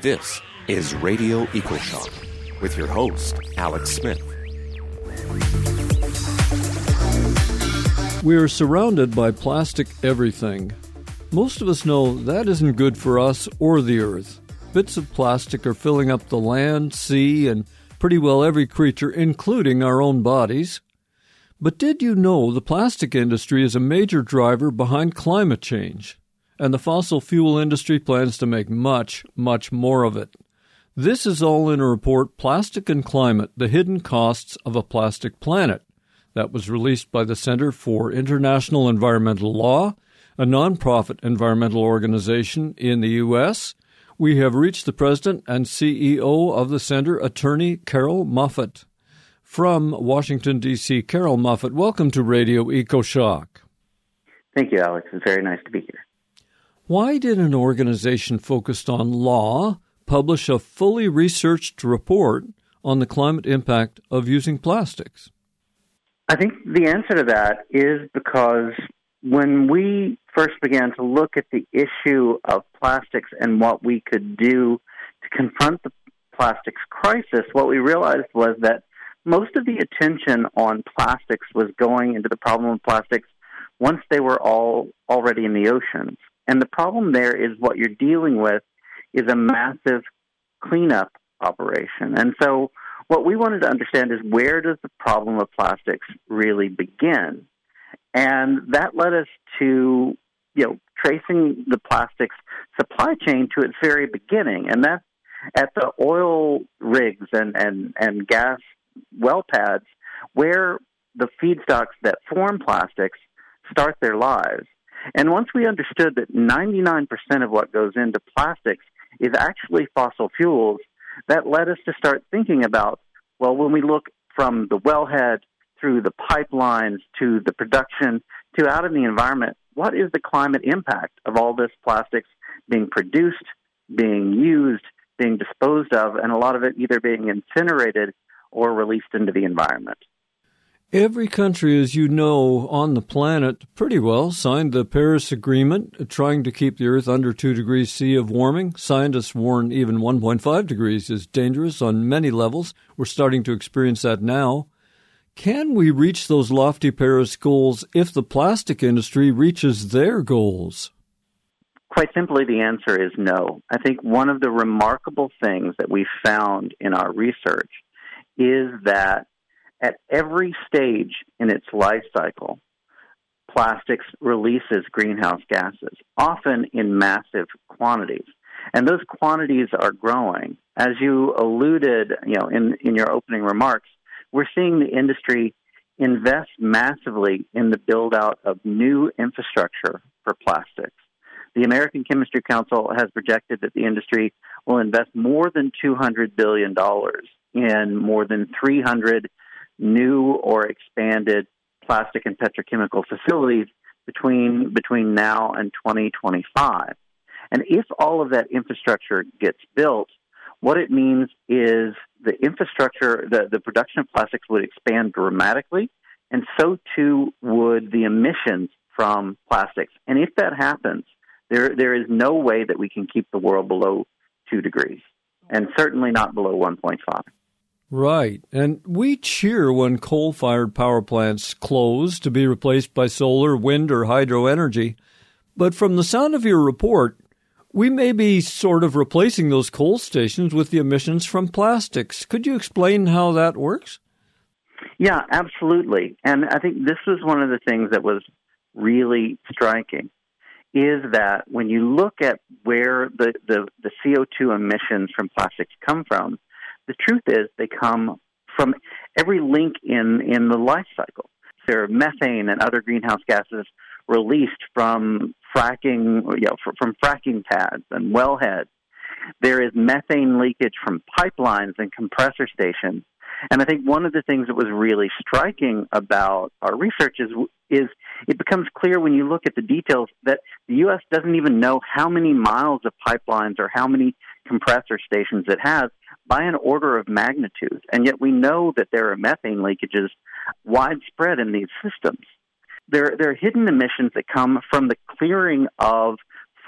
This is Radio EcoShock with your host, Alex Smith. We are surrounded by plastic everything. Most of us know that isn't good for us or the earth. Bits of plastic are filling up the land, sea, and pretty well every creature, including our own bodies. But did you know the plastic industry is a major driver behind climate change? And the fossil fuel industry plans to make much, much more of it. This is all in a report, Plastic and Climate, The Hidden Costs of a Plastic Planet, that was released by the Center for International Environmental Law, a nonprofit environmental organization in the U.S. We have reached the president and CEO of the center, Attorney Carol Moffett. From Washington, D.C., Carol Moffett, welcome to Radio EcoShock. Thank you, Alex. It's very nice to be here. Why did an organization focused on law publish a fully researched report on the climate impact of using plastics? I think the answer to that is because when we first began to look at the issue of plastics and what we could do to confront the plastics crisis, what we realized was that most of the attention on plastics was going into the problem of plastics once they were already in the oceans. And the problem there is what you're dealing with is a massive cleanup operation. And so what we wanted to understand is, where does the problem of plastics really begin? And that led us to, tracing the plastics supply chain to its very beginning. And that's at the oil rigs and gas well pads where the feedstocks that form plastics start their lives. And once we understood that 99% of what goes into plastics is actually fossil fuels, that led us to start thinking about, well, when we look from the wellhead through the pipelines to the production to out in the environment, what is the climate impact of all this plastics being produced, being used, being disposed of, and a lot of it either being incinerated or released into the environment? Every country, as you know, on the planet pretty well signed the Paris Agreement, trying to keep the Earth under 2 degrees C of warming. Scientists warn even 1.5 degrees is dangerous on many levels. We're starting to experience that now. Can we reach those lofty Paris goals if the plastic industry reaches their goals? Quite simply, the answer is no. I think one of the remarkable things that we found in our research is that at every stage in its life cycle, plastics releases greenhouse gases, often in massive quantities. And those quantities are growing. As you alluded, in your opening remarks, we're seeing the industry invest massively in the build-out of new infrastructure for plastics. The American Chemistry Council has projected that the industry will invest more than $200 billion in more than 300 new or expanded plastic and petrochemical facilities between now and 2025. And if all of that infrastructure gets built, what it means is the infrastructure, the production of plastics would expand dramatically, and so too would the emissions from plastics. And if that happens, there is no way that we can keep the world below 2 degrees, and certainly not below 1.5. Right. And we cheer when coal-fired power plants close to be replaced by solar, wind, or hydro energy. But from the sound of your report, we may be sort of replacing those coal stations with the emissions from plastics. Could you explain how that works? Yeah, absolutely. And I think this was one of the things that was really striking, is that when you look at where the CO2 emissions from plastics come from, the truth is they come from every link in the life cycle. There are methane and other greenhouse gases released from fracking, from fracking pads and wellheads. There is methane leakage from pipelines and compressor stations. And I think one of the things that was really striking about our research is it becomes clear when you look at the details that the U.S. doesn't even know how many miles of pipelines or how many compressor stations it has by an order of magnitude. And yet we know that there are methane leakages widespread in these systems. There are hidden emissions that come from the clearing of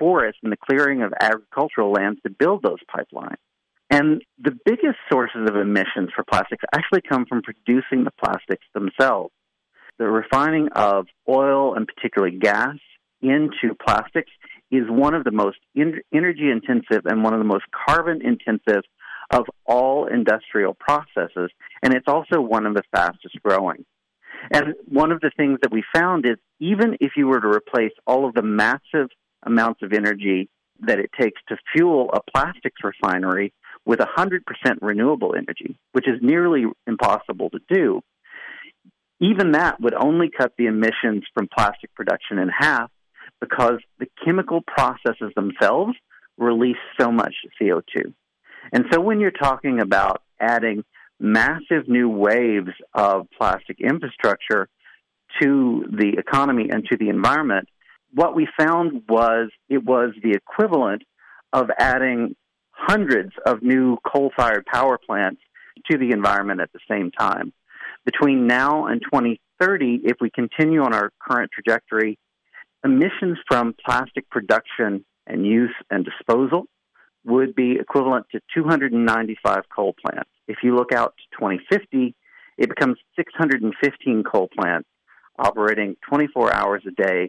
forests and the clearing of agricultural lands to build those pipelines. And the biggest sources of emissions for plastics actually come from producing the plastics themselves. The refining of oil, and particularly gas, into plastics is one of the most energy-intensive and one of the most carbon-intensive of all industrial processes, and it's also one of the fastest growing. And one of the things that we found is even if you were to replace all of the massive amounts of energy that it takes to fuel a plastics refinery with 100% renewable energy, which is nearly impossible to do, even that would only cut the emissions from plastic production in half because the chemical processes themselves release so much CO2. And so when you're talking about adding massive new waves of plastic infrastructure to the economy and to the environment, what we found was it was the equivalent of adding hundreds of new coal-fired power plants to the environment at the same time. Between now and 2030, if we continue on our current trajectory, emissions from plastic production and use and disposal would be equivalent to 295 coal plants. If you look out to 2050, it becomes 615 coal plants operating 24 hours a day,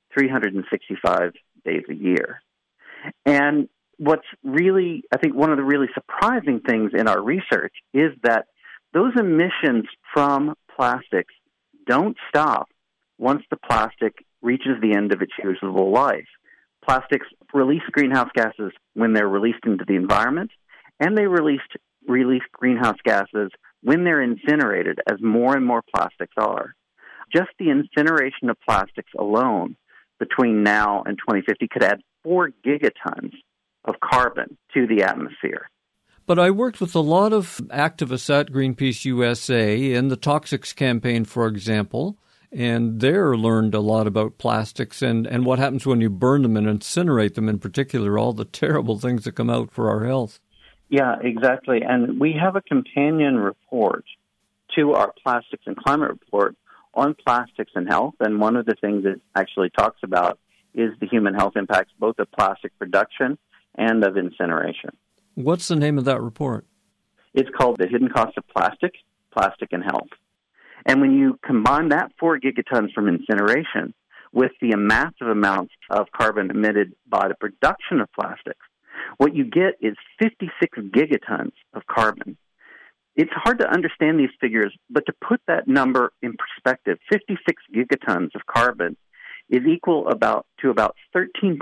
365 days a year. And what's really, I think, one of the really surprising things in our research is that those emissions from plastics don't stop once the plastic reaches the end of its usable life. Plastics release greenhouse gases when they're released into the environment, and they release greenhouse gases when they're incinerated, as more and more plastics are. Just the incineration of plastics alone between now and 2050 could add 4 gigatons of carbon to the atmosphere. But I worked with a lot of activists at Greenpeace USA in the Toxics campaign, for example, and there learned a lot about plastics and what happens when you burn them and incinerate them, in particular, all the terrible things that come out for our health. Yeah, exactly. And we have a companion report to our Plastics and Climate Report on plastics and health, and one of the things it actually talks about is the human health impacts both of plastic production and of incineration. What's the name of that report? It's called The Hidden Cost of Plastic, Plastic and Health. And when you combine that 4 gigatons from incineration with the massive amounts of carbon emitted by the production of plastics, what you get is 56 gigatons of carbon. It's hard to understand these figures, but to put that number in perspective, 56 gigatons of carbon is equal to about 13%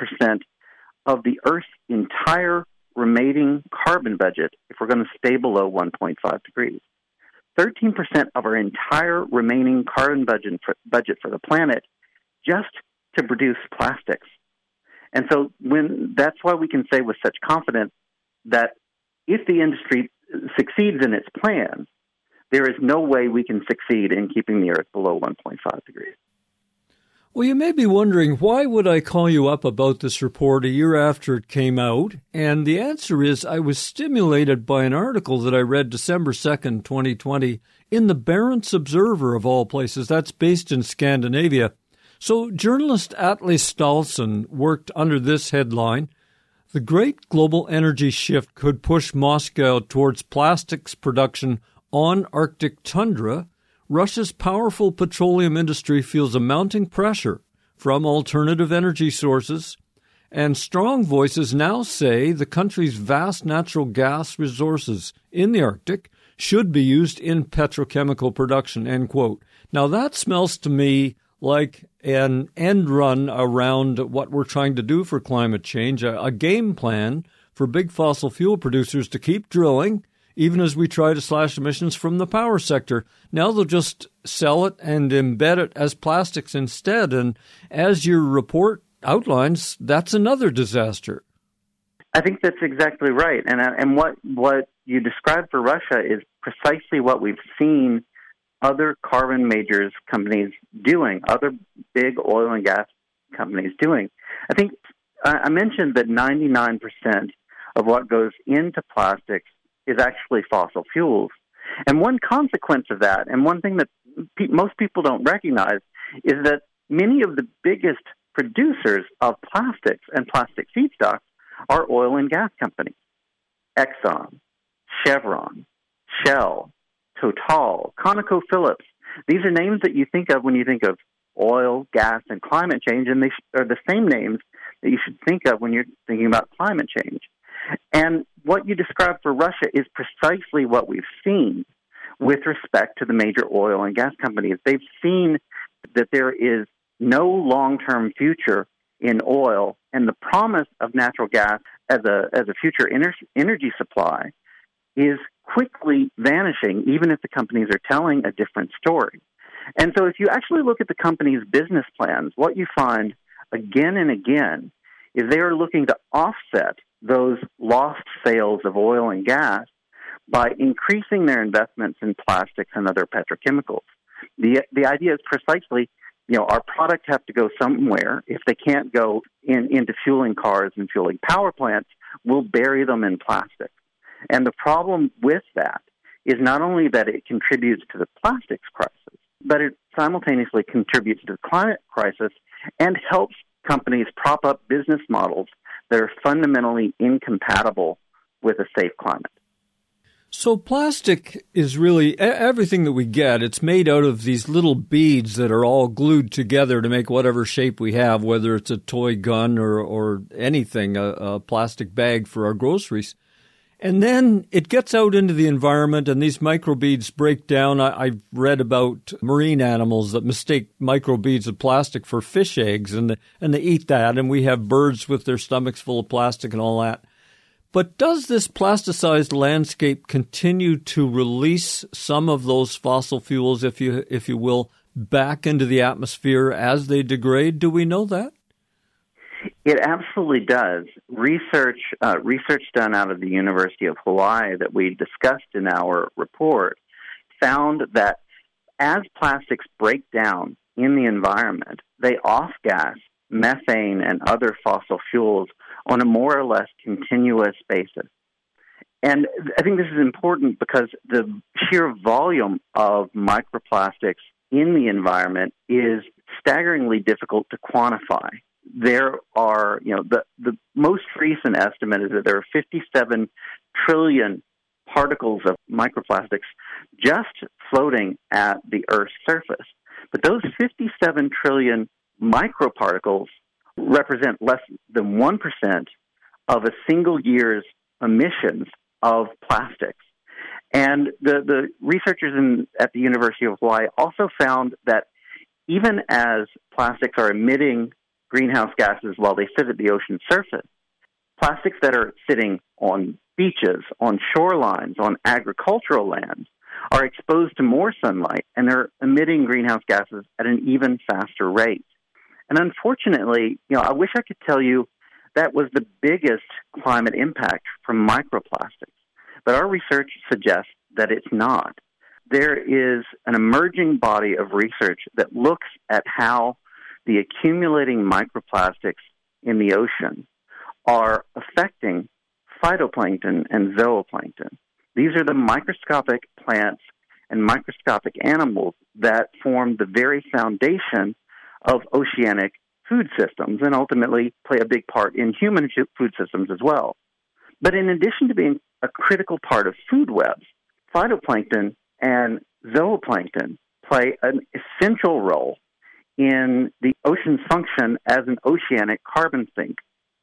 of the Earth's entire remaining carbon budget if we're going to stay below 1.5 degrees. 13% of our entire remaining carbon budget for the planet just to produce plastics. And so that's why we can say with such confidence that if the industry succeeds in its plan, there is no way we can succeed in keeping the Earth below 1.5 degrees. Well, you may be wondering, why would I call you up about this report a year after it came out? And the answer is I was stimulated by an article that I read December 2nd, 2020, in the Barents Observer, of all places. That's based in Scandinavia. So journalist Atle Stalson worked under this headline: "The great global energy shift could push Moscow towards plastics production on Arctic tundra. Russia's powerful petroleum industry feels a mounting pressure from alternative energy sources, and strong voices now say the country's vast natural gas resources in the Arctic should be used in petrochemical production," end quote. Now that smells to me like an end run around what we're trying to do for climate change, a game plan for big fossil fuel producers to keep drilling, even as we try to slash emissions from the power sector. Now they'll just sell it and embed it as plastics instead. And as your report outlines, that's another disaster. I think that's exactly right. And what you described for Russia is precisely what we've seen other carbon majors companies doing, other big oil and gas companies doing. I think I mentioned that 99% of what goes into plastics is actually fossil fuels. And one consequence of that, and one thing that most people don't recognize, is that many of the biggest producers of plastics and plastic feedstocks are oil and gas companies. Exxon, Chevron, Shell, Total, ConocoPhillips. These are names that you think of when you think of oil, gas, and climate change, and they are the same names that you should think of when you're thinking about climate change. And what you described for Russia is precisely what we've seen with respect to the major oil and gas companies. They've seen that there is no long-term future in oil, and the promise of natural gas as a future energy supply is quickly vanishing, even if the companies are telling a different story. And so if you actually look at the company's business plans, what you find again and again is they are looking to offset those lost sales of oil and gas by increasing their investments in plastics and other petrochemicals. The idea is precisely, our products have to go somewhere. If they can't go into fueling cars and fueling power plants, we'll bury them in plastic. And the problem with that is not only that it contributes to the plastics crisis, but it simultaneously contributes to the climate crisis and helps companies prop up business models that are fundamentally incompatible with a safe climate. So plastic is really everything that we get. It's made out of these little beads that are all glued together to make whatever shape we have, whether it's a toy gun or anything, a plastic bag for our groceries. And then it gets out into the environment, and these microbeads break down. I've read about marine animals that mistake microbeads of plastic for fish eggs, and they eat that, and we have birds with their stomachs full of plastic and all that. But does this plasticized landscape continue to release some of those fossil fuels, if you will, back into the atmosphere as they degrade? Do we know that? It absolutely does. Research done out of the University of Hawaii that we discussed in our report found that as plastics break down in the environment, they off-gas methane and other fossil fuels on a more or less continuous basis. And I think this is important because the sheer volume of microplastics in the environment is staggeringly difficult to quantify. There are, the most recent estimate is that there are 57 trillion particles of microplastics just floating at the Earth's surface. But those 57 trillion microparticles represent less than 1% of a single year's emissions of plastics. And the researchers at the University of Hawaii also found that even as plastics are emitting greenhouse gases while they sit at the ocean surface, plastics that are sitting on beaches, on shorelines, on agricultural lands are exposed to more sunlight, and they're emitting greenhouse gases at an even faster rate. And unfortunately, I wish I could tell you that was the biggest climate impact from microplastics, but our research suggests that it's not. There is an emerging body of research that looks at how the accumulating microplastics in the ocean are affecting phytoplankton and zooplankton. These are the microscopic plants and microscopic animals that form the very foundation of oceanic food systems and ultimately play a big part in human food systems as well. But in addition to being a critical part of food webs, phytoplankton and zooplankton play an essential role in the ocean's function as an oceanic carbon sink.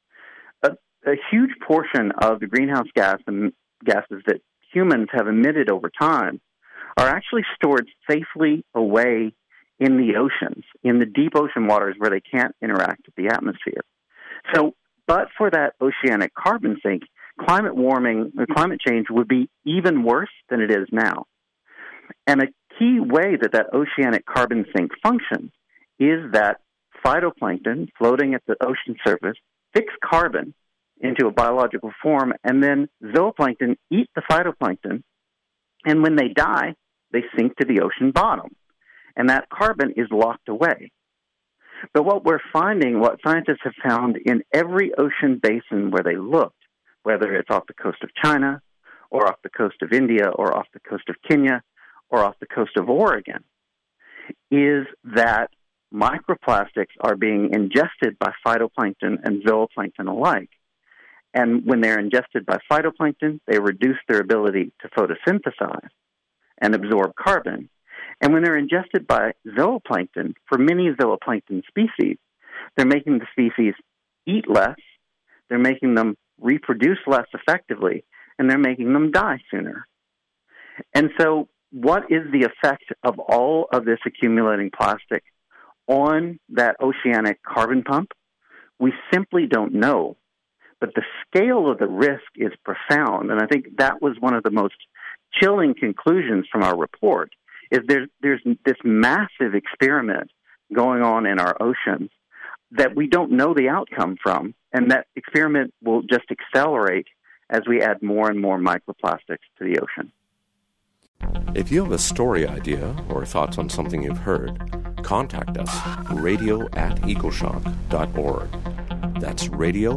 A huge portion of the greenhouse gases that humans have emitted over time are actually stored safely away in the oceans, in the deep ocean waters where they can't interact with the atmosphere. So, but for that oceanic carbon sink, climate change would be even worse than it is now. And a key way that oceanic carbon sink functions is that phytoplankton floating at the ocean surface fix carbon into a biological form, and then zooplankton eat the phytoplankton, and when they die, they sink to the ocean bottom. And that carbon is locked away. But what scientists have found in every ocean basin where they looked, whether it's off the coast of China, or off the coast of India, or off the coast of Kenya, or off the coast of Oregon, is that microplastics are being ingested by phytoplankton and zooplankton alike. And when they're ingested by phytoplankton, they reduce their ability to photosynthesize and absorb carbon. And when they're ingested by zooplankton, for many zooplankton species, they're making the species eat less, they're making them reproduce less effectively, and they're making them die sooner. And so what is the effect of all of this accumulating plastic on that oceanic carbon pump? We simply don't know. But the scale of the risk is profound, and I think that was one of the most chilling conclusions from our report, is there's this massive experiment going on in our oceans that we don't know the outcome from, and that experiment will just accelerate as we add more and more microplastics to the ocean. If you have a story idea or thoughts on something you've heard, contact us, radio@ecoshock.org. That's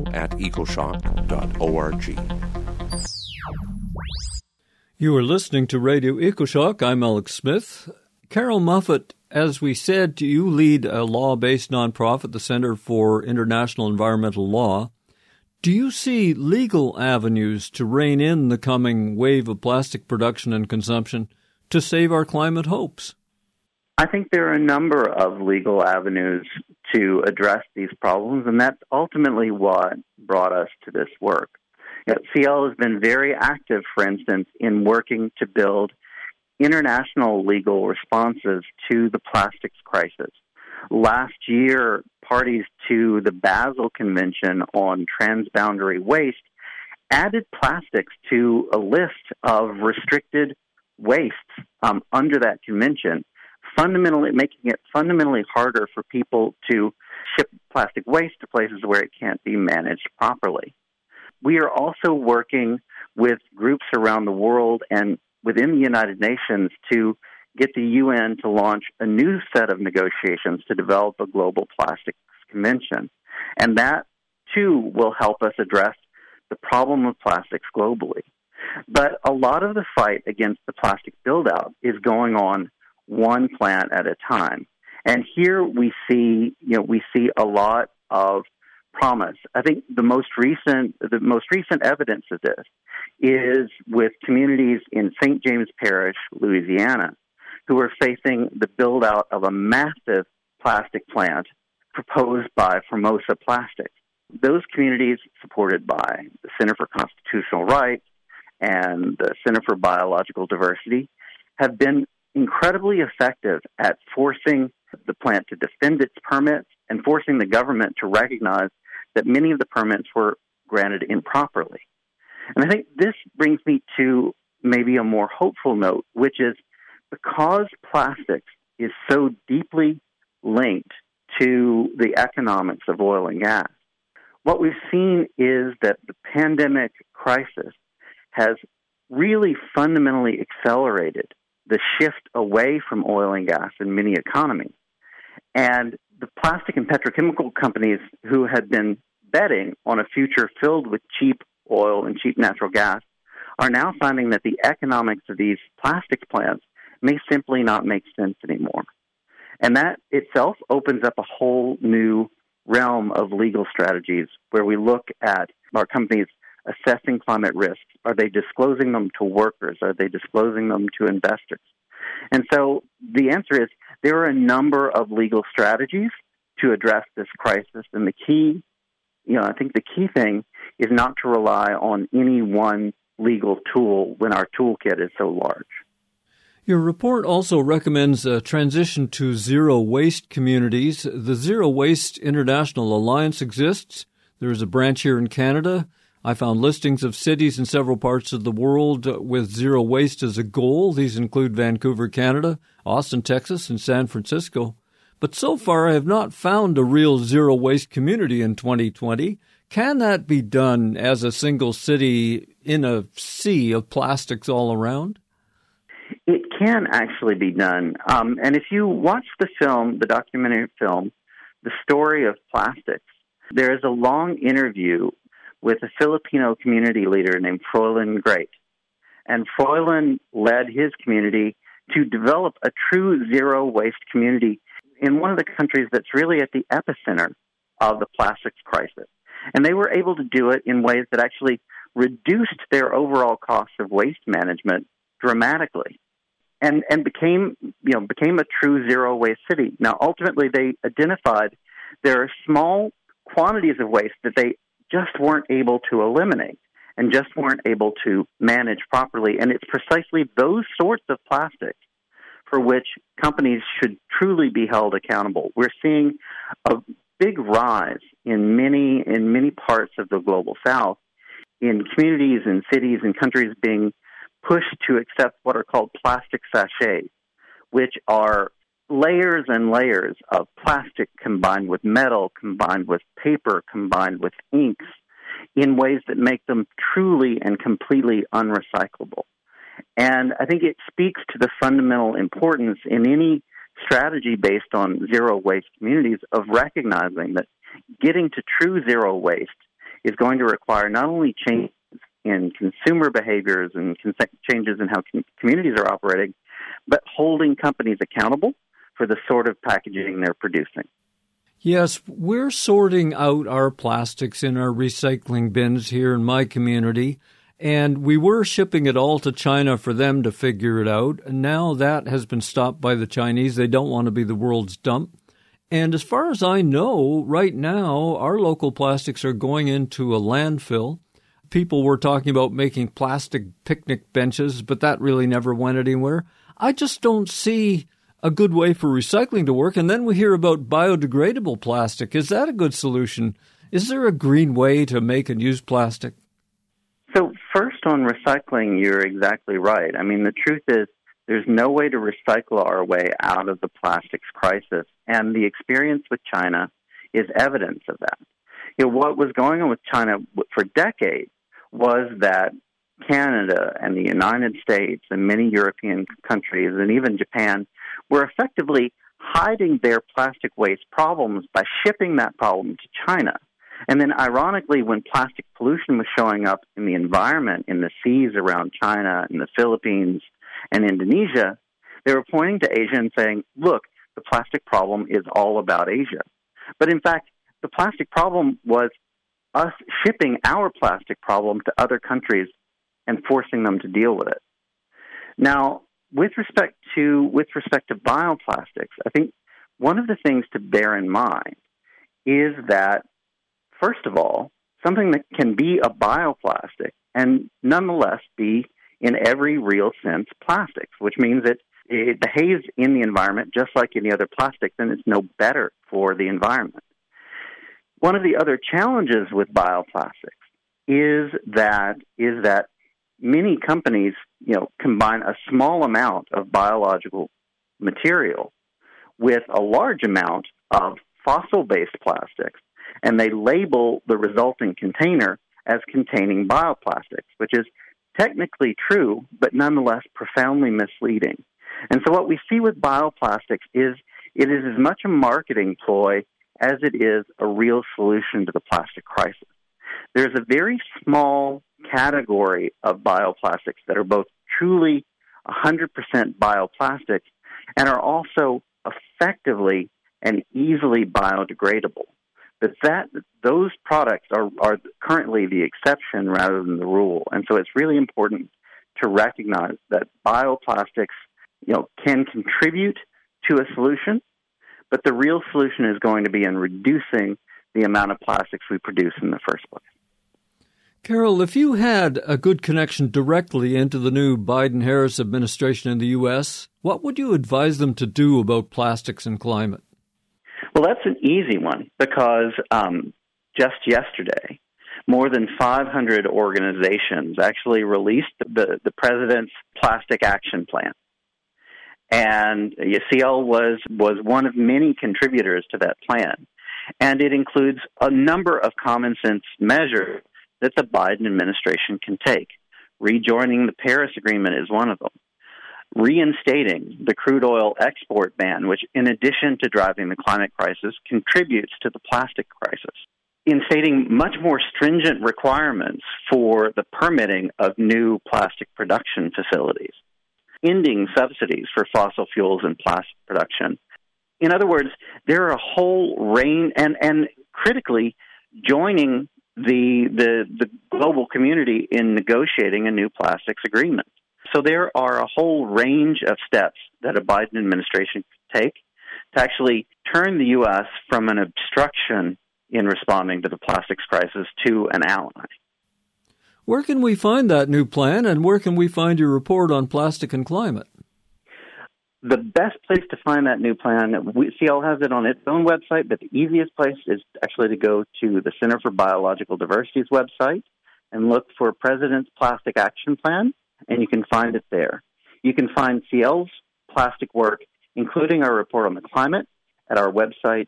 radio@ecoshock.org. You are listening to Radio EcoShock. I'm Alex Smith. Carol Muffett, as we said, you lead a law-based nonprofit, the Center for International Environmental Law. Do you see legal avenues to rein in the coming wave of plastic production and consumption to save our climate hopes? I think there are a number of legal avenues to address these problems, and that's ultimately what brought us to this work. CL has been very active, for instance, in working to build international legal responses to the plastics crisis. Last year, parties to the Basel Convention on Transboundary Waste added plastics to a list of restricted wastes under that convention, fundamentally making it fundamentally harder for people to ship plastic waste to places where it can't be managed properly. We are also working with groups around the world and within the United Nations to get the UN to launch a new set of negotiations to develop a global plastics convention. And that, too, will help us address the problem of plastics globally. But a lot of the fight against the plastic build-out is going on one plant at a time. And here we see a lot of promise. I think the most recent evidence of this is with communities in St. James Parish, Louisiana, who are facing the build-out of a massive plastic plant proposed by Formosa Plastics. Those communities, supported by the Center for Constitutional Rights and the Center for Biological Diversity, have been incredibly effective at forcing the plant to defend its permits and forcing the government to recognize that many of the permits were granted improperly. And I think this brings me to maybe a more hopeful note, which is because plastics is so deeply linked to the economics of oil and gas, what we've seen is that the pandemic crisis has really fundamentally accelerated the shift away from oil and gas in many economies. And the plastic and petrochemical companies who had been betting on a future filled with cheap oil and cheap natural gas are now finding that the economics of these plastics plants may simply not make sense anymore. And that itself opens up a whole new realm of legal strategies where we look at our companies assessing climate risks. Are they disclosing them to workers? Are they disclosing them to investors? And so the answer is there are a number of legal strategies to address this crisis. And the key, I think the key thing is not to rely on any one legal tool when our toolkit is so large. Your report also recommends a transition to zero-waste communities. The Zero Waste International Alliance exists. There is a branch here in Canada. I found listings of cities in several parts of the world with zero waste as a goal. These include Vancouver, Canada, Austin, Texas, and San Francisco. But so far, I have not found a real zero-waste community in 2020. Can that be done as a single city in a sea of plastics all around? It can actually be done. And if you watch the documentary film, The Story of Plastics, there is a long interview with a Filipino community leader named Froilan Great. And Froilan led his community to develop a true zero-waste community in one of the countries that's really at the epicenter of the plastics crisis. And they were able to do it in ways that actually reduced their overall cost of waste management dramatically, and became a true zero waste city. Now, ultimately, they identified there are small quantities of waste that they just weren't able to eliminate and just weren't able to manage properly. And it's precisely those sorts of plastics for which companies should truly be held accountable. We're seeing a big rise in many parts of the global South, in communities and cities and countries being pushed to accept what are called plastic sachets, which are layers and layers of plastic combined with metal, combined with paper, combined with inks, in ways that make them truly and completely unrecyclable. And I think it speaks to the fundamental importance in any strategy based on zero waste communities of recognizing that getting to true zero waste is going to require not only changes in consumer behaviors and changes in how communities are operating, but holding companies accountable for the sort of packaging they're producing. Yes, we're sorting out our plastics in our recycling bins here in my community, and we were shipping it all to China for them to figure it out. And now that has been stopped by the Chinese. They don't want to be the world's dump. And as far as I know, right now, our local plastics are going into a landfill. People were talking about making plastic picnic benches, but that really never went anywhere. I just don't see a good way for recycling to work. And then we hear about biodegradable plastic. Is that a good solution? Is there a green way to make and use plastic? So first on recycling, you're exactly right. I mean, the truth is there's no way to recycle our way out of the plastics crisis. And the experience with China is evidence of that. You know, what was going on with China for decades was that Canada and the United States and many European countries and even Japan were effectively hiding their plastic waste problems by shipping that problem to China. And then ironically, when plastic pollution was showing up in the environment, in the seas around China and the Philippines and Indonesia, they were pointing to Asia and saying, look, the plastic problem is all about Asia. But in fact, the plastic problem was us shipping our plastic problem to other countries and forcing them to deal with it. Now, with respect to bioplastics, I think one of the things to bear in mind is that, first of all, something that can be a bioplastic and nonetheless be, in every real sense, plastics, which means that it behaves in the environment just like any other plastic, then it's no better for the environment. One of the other challenges with bioplastics is that many companies, combine a small amount of biological material with a large amount of fossil-based plastics, and they label the resulting container as containing bioplastics, which is technically true, but nonetheless profoundly misleading. And so what we see with bioplastics is it is as much a marketing ploy as it is a real solution to the plastic crisis. There's a very small category of bioplastics that are both truly 100% bioplastics and are also effectively and easily biodegradable. But those products are currently the exception rather than the rule. And so it's really important to recognize that bioplastics, can contribute to a solution, but the real solution is going to be in reducing the amount of plastics we produce in the first place. Carol, if you had a good connection directly into the new Biden-Harris administration in the U.S., what would you advise them to do about plastics and climate? Well, that's an easy one because just yesterday, more than 500 organizations actually released the president's plastic action plan. And UCL was one of many contributors to that plan. And it includes a number of common sense measures that the Biden administration can take. Rejoining the Paris Agreement is one of them. Reinstating the crude oil export ban, which in addition to driving the climate crisis, contributes to the plastic crisis. Instating much more stringent requirements for the permitting of new plastic production facilities. Ending subsidies for fossil fuels and plastic production. In other words, there are a whole range, and critically, joining the global community in negotiating a new plastics agreement. So there are a whole range of steps that a Biden administration could take to actually turn the U.S. from an obstruction in responding to the plastics crisis to an ally. Where can we find that new plan, and where can we find your report on plastic and climate? The best place to find that new plan, CL has it on its own website, but the easiest place is actually to go to the Center for Biological Diversity's website and look for President's Plastic Action Plan, and you can find it there. You can find CL's plastic work, including our report on the climate, at our website,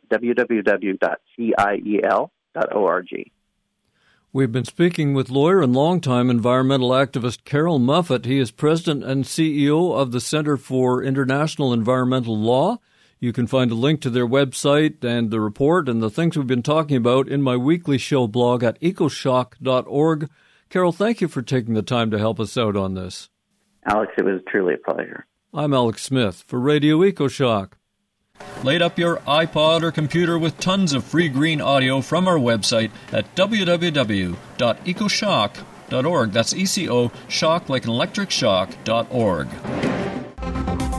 www.ciel.org. We've been speaking with lawyer and longtime environmental activist Carol Muffett. He is president and CEO of the Center for International Environmental Law. You can find a link to their website and the report and the things we've been talking about in my weekly show blog at ecoshock.org. Carol, thank you for taking the time to help us out on this. Alex, it was truly a pleasure. I'm Alex Smith for Radio EcoShock. Load up your iPod or computer with tons of free green audio from our website at www.ecoshock.org. That's ECO, shock like an electric shock.org.